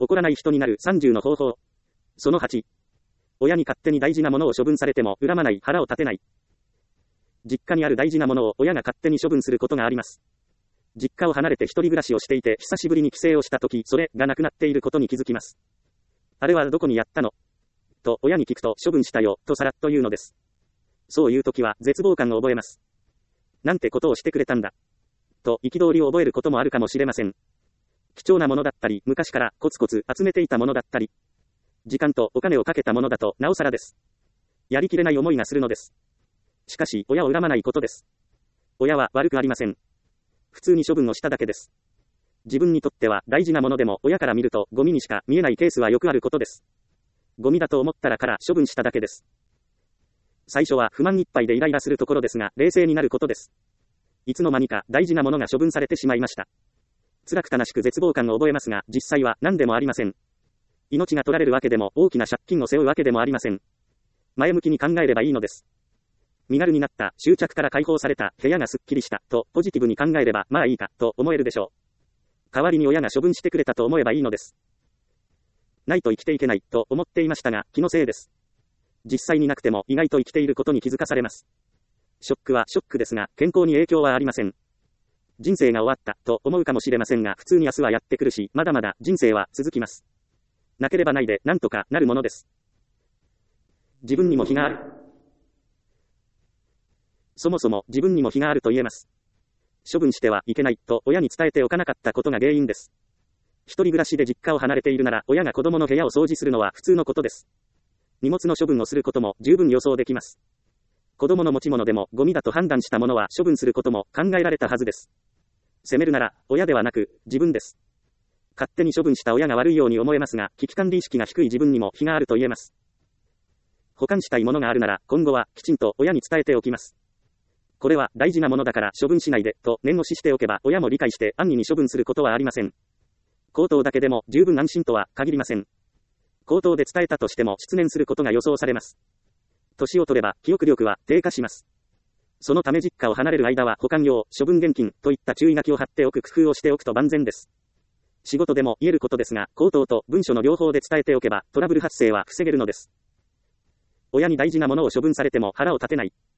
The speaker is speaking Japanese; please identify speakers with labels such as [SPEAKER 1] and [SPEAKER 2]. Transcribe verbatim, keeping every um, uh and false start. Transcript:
[SPEAKER 1] 怒らない人になるさんじゅうの方法。そのはち。親に勝手に大事なものを処分されても恨まない、腹を立てない。実家にある大事なものを親が勝手に処分することがあります。実家を離れて一人暮らしをしていて久しぶりに帰省をしたとき、それがなくなっていることに気づきます。あれはどこにやったのと親に聞くと、処分したよ、とさらっと言うのです。そういうときは絶望感を覚えます。なんてことをしてくれたんだ。と憤りを覚えることもあるかもしれません。貴重なものだったり、昔からコツコツ集めていたものだったり、時間とお金をかけたものだとなおさらです。やりきれない思いがするのです。しかし、親を恨まないことです。親は悪くありません。普通に処分をしただけです。自分にとっては大事なものでも親から見るとゴミにしか見えないケースはよくあることです。ゴミだと思ったらから処分しただけです。最初は不満いっぱいでイライラするところですが、冷静になることです。いつの間にか大事なものが処分されてしまいました。辛く悲しく絶望感を覚えますが、実際は何でもありません。命が取られるわけでも、大きな借金を背負うわけでもありません。前向きに考えればいいのです。身軽になった、執着から解放された、部屋がすっきりした、とポジティブに考えれば、まあいいか、と思えるでしょう。代わりに親が処分してくれたと思えばいいのです。ないと生きていけない、と思っていましたが、気のせいです。実際になくても意外と生きていることに気づかされます。ショックはショックですが、健康に影響はありません。人生が終わった、と思うかもしれませんが、普通に明日はやってくるし、まだまだ人生は続きます。なければないで、なんとかなるものです。自分にも非がある。そもそも自分にも非があると言えます。処分してはいけないと親に伝えておかなかったことが原因です。一人暮らしで実家を離れているなら親が子供の部屋を掃除するのは普通のことです。荷物の処分をすることも十分予想できます。子供の持ち物でもゴミだと判断したものは処分することも考えられたはずです。責めるなら親ではなく自分です。勝手に処分した親が悪いように思えますが、危機管理意識が低い自分にも非があると言えます。保管したいものがあるなら今後はきちんと親に伝えておきます。これは大事なものだから処分しないで、と念押ししておけば親も理解して安易に処分することはありません。口頭だけでも十分安心とは限りません。口頭で伝えたとしても失念することが予想されます。年を取れば記憶力は低下します。そのため実家を離れる間は保管用、処分現金といった注意書きを貼っておく工夫をしておくと万全です。仕事でも言えることですが、口頭と文書の両方で伝えておけばトラブル発生は防げるのです。親に大事なものを処分されても腹を立てない。